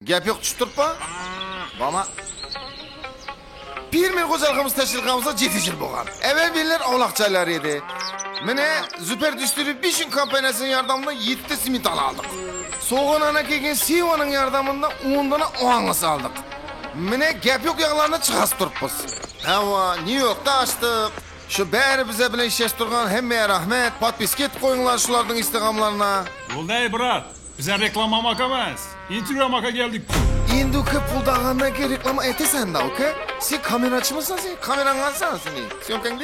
Gap yo'q tushib turibmi? Bama. Pirmen xo'jaligimiz tashkil qilganimizda 7 yil bo'lgan. Evvel birler ovlaqchalar edi. Mene Super Distribution kompaniyasining yordamida 7 simit aldık. Soğanana kelgan Sivoning yordamida 10 dona oğangız aldık. Mene gap yo'q yog'larni chiqarib turibmiz. Hava New Yorkda açtık. Şu bari bize bilan ishlash turgan hammaga rahmat. Podpiska etib qo'yinglar shularning Instagramlarına. Bo'ldi, brat. Bize reklama emas. Intervyu geldik. Endi ko'p pul dag'andan keyin reklama aytasan-da, uka. Sen kamerachisan, sen kamerangni olsan seni. Syomkangni.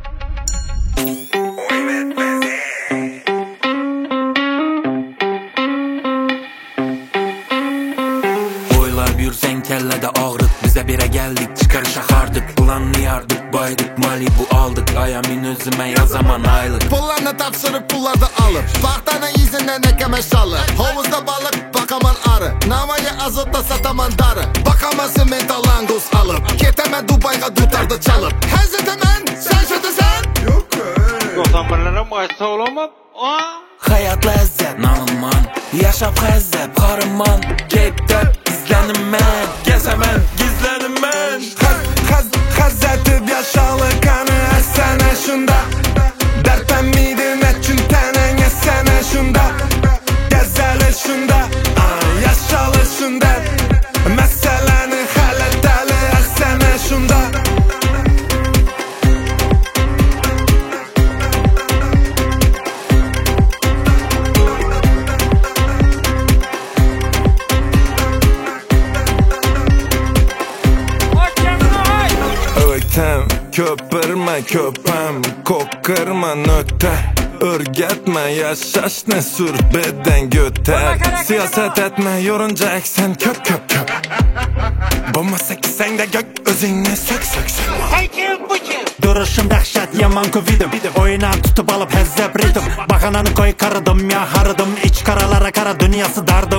Oylab yursen kellede ağrıt. Bize bire geldik, çıkar şahardık. Planlı yardık, baydık, Malibu aldık. Ayamin özüme yazaman aylık. Pullarını tapşırıp pullarda alıp Bahtana izinden ekeme şalı Havuzda balık, bakaman arı Navaya azotla sataman darı Bakamasın mental angus alıp Keteme Dubai'ga dutardı çalıp Hezetemen, sen şötesen Yok öyle. Yo'qolganlarga qaytsa olaman. Hayat lezzet, nalınman. Yaşap hezzep, karınman. Keypte izlenim ben. Gezemen, gizlenim ben. Hazzetip yaşalı kanı essene şunda. Dertten miydi ne çüntenen essene şunda. Gezeli şunda, yaşalı şunda. Meseleni halleteli essene şunda. Ötem, köpürme köpem, kokırma nöte. Örgetme yaşaş ne sür beden göte. Siyaset etme yorunca eksen köp köp köp. Bulmasa ki sen de gök özünü sök sök sök. Duruşum dehşet yaman kovidim. Oyuna tutup alıp hezzep ritim. Bakananı koy karadım ya harıdım. İç karalara kara dünyası dardı.